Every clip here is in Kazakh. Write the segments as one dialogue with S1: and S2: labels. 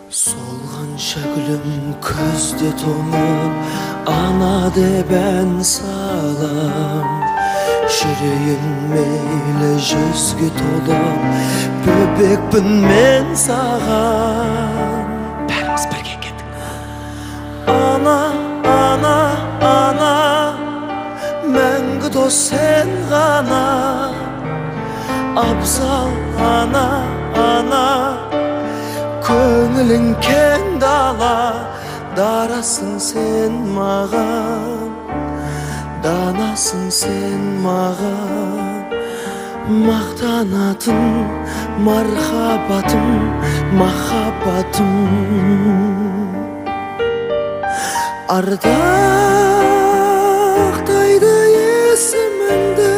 S1: Solğanca gülüm közde tonup ana de ben salam. Şireyin meyle yüzgü tolup böbekpin men sağam.
S2: Bәріміз бірге кеттік.
S1: Ana, ana, ana, мәңгі дос sen ғана. Абзал ana, ana, көңілің кең дала. Дарасың sen маған, данасың sen маған. Мақтанатын мархабатым, махаббатым. Ардақтайды есіміңді,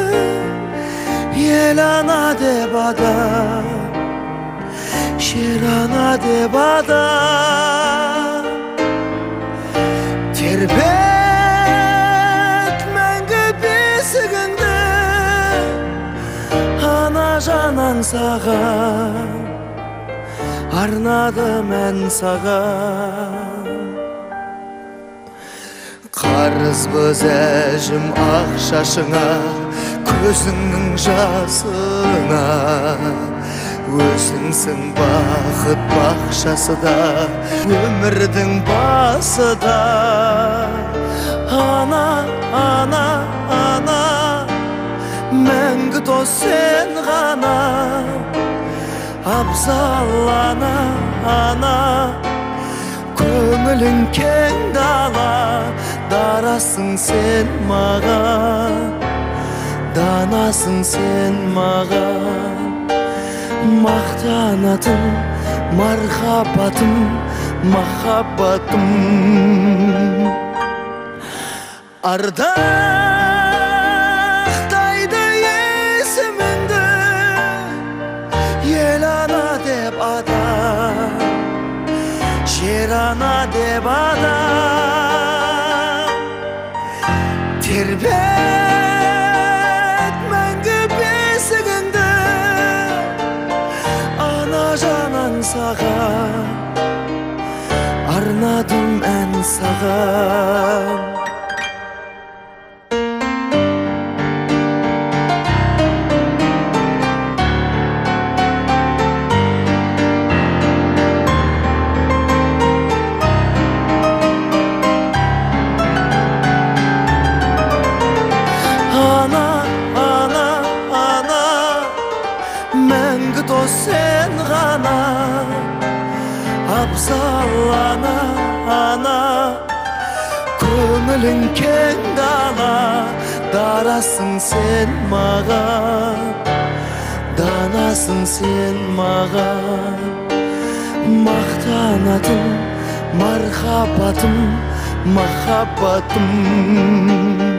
S1: ел ана деп адам, жер ана деп адам. Тербет мәңгі бесігіңді, ана жанан саған, арнадым ән саған. Қарызбыз әжім ақ шашыңа, көзіңнің жасына. Өзіңсің бақыт бақшасы да, өмірдің басы да. Ана, ана, ана, мәңгі дос sen ғана. Абзал ана, ана, көңілің кең дала. Дарасың sen маған, данасың sen маған. Мақтанатын мархаббатым, махаббатым. Ардақтайды есіміңді, ел ана деп адам, жер ана деп адам. Тербет мәңгі бесігіңді, ана жанан саған, арнадым ән саған. Мәңгі дос sen ғана. Абзал ана, ана, көңілің кең дала. Дарасың sen маған, данасың sen маған. Мақтанатын мархаббатым, махаббатым.